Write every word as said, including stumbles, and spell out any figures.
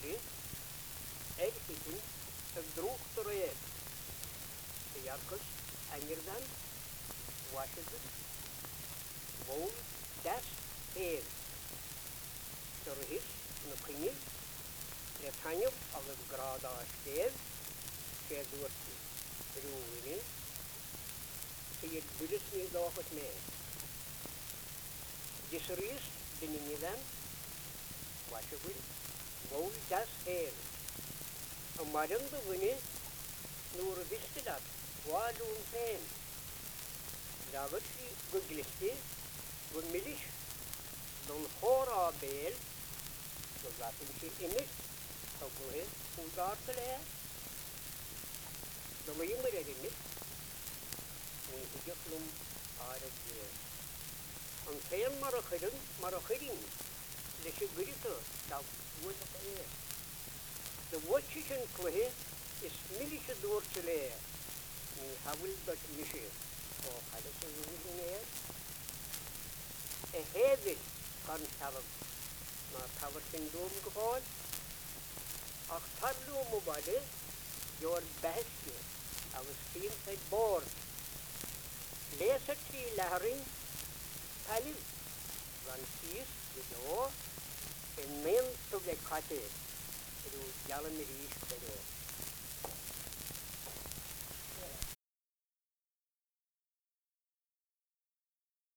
Gulli, Elkitin, Druktoré, Yarkus, Angerdan, Washington, Wol, Das, Heer, Turhis, Nukini, Letanyov, alle grada Steer, Kedurti, Ruini, Hier Gullis niet nog het mee. Disseries, Dininidan, Washington, Wol, Das, Heer. Een madam de winnie, Noor wist dat, waar doen pijn. Daar wordt ze geglisti, gemilisch, dan hora beel, zo laten ze in het, zo goed, hoe daar te leer. Dan moet je maar in het, en je gaat hem aardig weer. En veel maar een geding, maar een geding, dus je grieten, dat wordt het eer. De watjes en kwehe is milische door te leren. En hawil dat misje. Oh, hadden ze niet meer. En hebben kan hebben. Maar hebben ze doom geval. Ach, tarlo mobile. Your best. I was feeling like bored. Leser die lering. Talim. Van kies de door. En men to get cutted. Through Yalamirish.